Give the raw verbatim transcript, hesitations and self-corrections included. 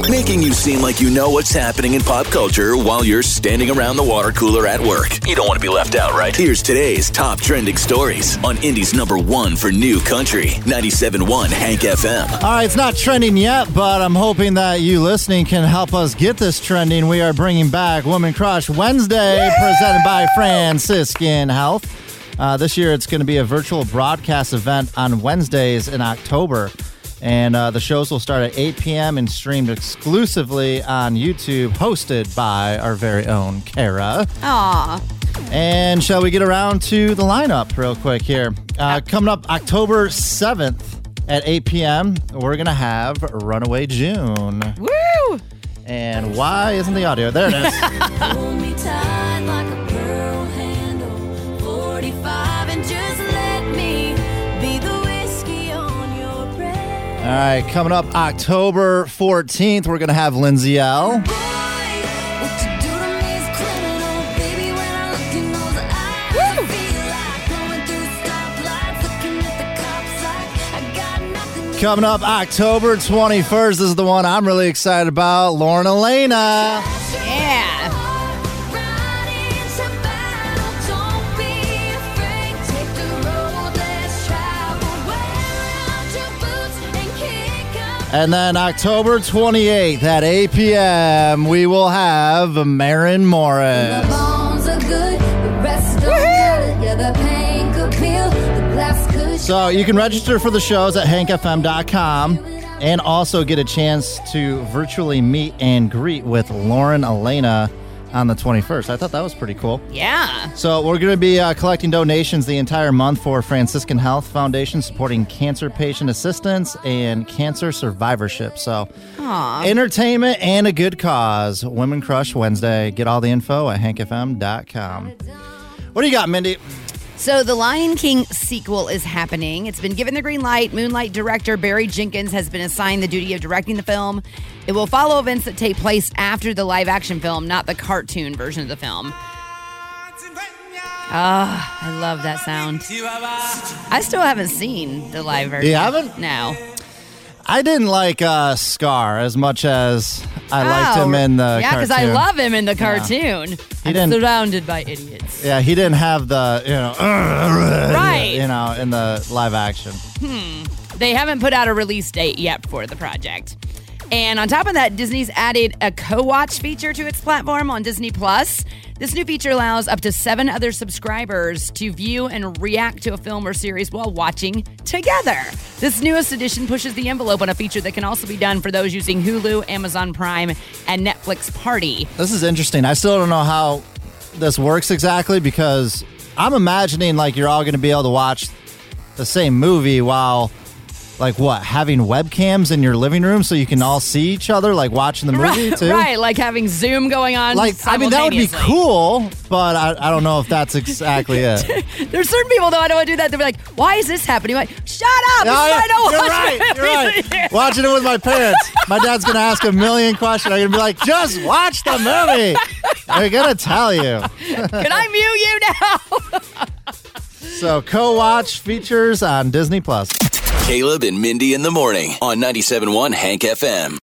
making you seem like you know what's happening in pop culture while you're standing around the water cooler at work. You don't want to be left out, right? Here's today's top trending stories on Indy's number one for new country, ninety-seven point one Hank F M. All right, it's not trending yet, but I'm hoping that you listening can help us get this trending. We are bringing back Woman Crush Wednesday, Yay! presented by Franciscan Health. Uh, this year, it's going to be a virtual broadcast event on Wednesdays in October. And uh, the shows will start at eight p.m. and streamed exclusively on YouTube, hosted by our very own Kara. Aww. And shall we get around to the lineup real quick here? Uh, coming up October seventh at eight p.m., we're going to have Runaway June. Woo! And why isn't the audio? There it is. Hold me tight like a pearl handle, forty-five, and just let me be the whiskey on your breath. All right, coming up October fourteenth, we're going to have Lindsay L. Boy, what you do to me is criminal, baby. When I look in those eyes, I feel like going through stoplights, looking at the cops like I got nothing. Coming up October twenty-first, this is the one I'm really excited about, Lauren Elena. Yeah. And then October twenty-eighth at eight p.m., we will have Maren Morris. The bones are good, the rest don't matter. Yeah, the pain could peel, the glass could. So you can register for the shows at hank f m dot com and also get a chance to virtually meet and greet with Lauren Elena on the twenty-first. I thought that was pretty cool. Yeah. So we're going to be uh, collecting donations the entire month for Franciscan Health Foundation, supporting cancer patient assistance and cancer survivorship. So Aww. entertainment and a good cause. Women Crush Wednesday. Get all the info at hank f m dot com. What do you got, Mindy? So the Lion King sequel is happening. It's been given the green light. Moonlight director Barry Jenkins has been assigned the duty of directing the film. It will follow events that take place after the live-action film, not the cartoon version of the film. Ah, oh, I love that sound. I still haven't seen the live version. You haven't? No. I didn't like uh, Scar as much as I liked Oh, him in the yeah, cartoon. because I love him in the cartoon. He I'm didn't- surrounded by idiots. Yeah, he didn't have the, you know, Right. you know, in the live action. They haven't put out a release date yet for the project. And on top of that, Disney's added a co-watch feature to its platform on Disney Plus. This new feature allows up to seven other subscribers to view and react to a film or series while watching together. This newest edition pushes the envelope on a feature that can also be done for those using Hulu, Amazon Prime, and Netflix Party. This is interesting. I still don't know how this works exactly, because I'm imagining like you're all going to be able to watch the same movie while, like, what, having webcams in your living room so you can all see each other, like watching the movie right, too? Right, like having Zoom going on. Like, I mean, that would be cool, but I, I don't know if that's exactly it. There's certain people, though, I don't want to do that. They're like, why is this happening? I'm like, shut up. No, This is why I don't you're watch right. movies. You're right. Watching it with my parents. My dad's going to ask a million questions. I'm going to be like, just watch the movie. They're going to tell you. Can I mute you now? So, co-watch features on Disney Plus. Caleb and Mindy in the morning on ninety-seven point one Hank F M.